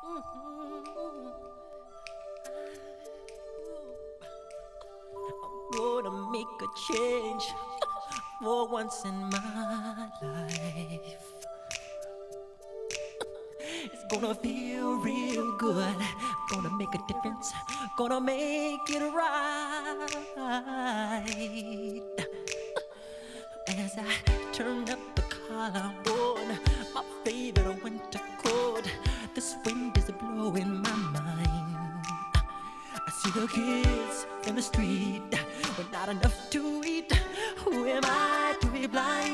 Gonna make a change for once in my life. It's gonna feel real good. Gonna make a difference. Gonna make it right. As I turn up the collar on my favorite winter coat, this wind is blowing my mind. I see the kids in the street with not enough to eat. Who am I to be blind?